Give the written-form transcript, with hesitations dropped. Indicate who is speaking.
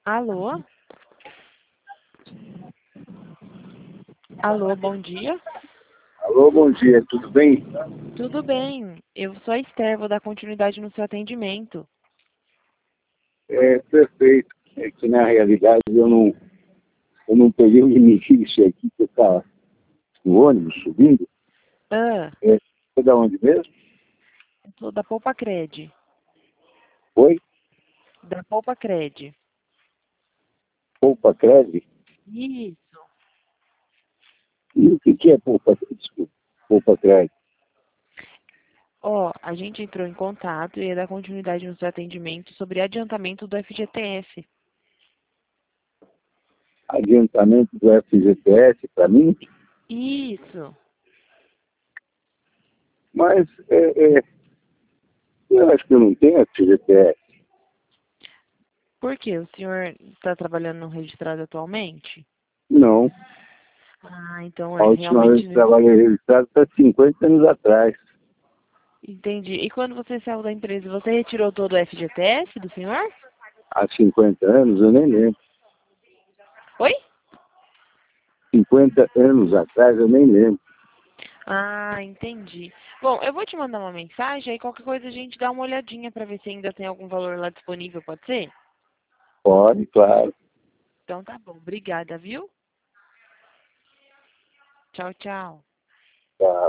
Speaker 1: Alô? Alô, bom dia.
Speaker 2: Alô, bom dia, tudo bem?
Speaker 1: Tudo bem? Eu sou a Esther, vou dar continuidade no seu atendimento.
Speaker 2: Perfeito. É que na realidade eu não peguei o início aqui, que eu estava no ônibus subindo.
Speaker 1: Ah,
Speaker 2: Foi da onde mesmo?
Speaker 1: eu sou da Poupa Cred.
Speaker 2: Foi?
Speaker 1: Da Poupa Cred.
Speaker 2: Poupa Cred?
Speaker 1: Isso.
Speaker 2: E o que é Poupa Cred? Desculpa, Poupa Cred.
Speaker 1: Ó, a gente entrou em contato e ia dar continuidade no seu atendimento sobre adiantamento do FGTS.
Speaker 2: Adiantamento do FGTS para mim,
Speaker 1: Isso.
Speaker 2: mas eu acho que eu não tenho FGTS.
Speaker 1: Por quê? O senhor está trabalhando no registrado atualmente?
Speaker 2: Não.
Speaker 1: Ah, então
Speaker 2: A última vez
Speaker 1: realmente
Speaker 2: que trabalhei registrado está 50 anos atrás.
Speaker 1: entendi. E quando você saiu da empresa, você retirou todo o FGTS do senhor?
Speaker 2: Há 50 anos eu nem lembro.
Speaker 1: Oi?
Speaker 2: 50 anos atrás eu nem lembro.
Speaker 1: Ah, entendi. Bom, eu vou te mandar uma mensagem, aí qualquer coisa a gente dá uma olhadinha para ver se ainda tem algum valor lá disponível, pode ser?
Speaker 2: Pode, claro.
Speaker 1: Então tá bom, obrigada, viu? Tchau, tchau.
Speaker 2: Tá.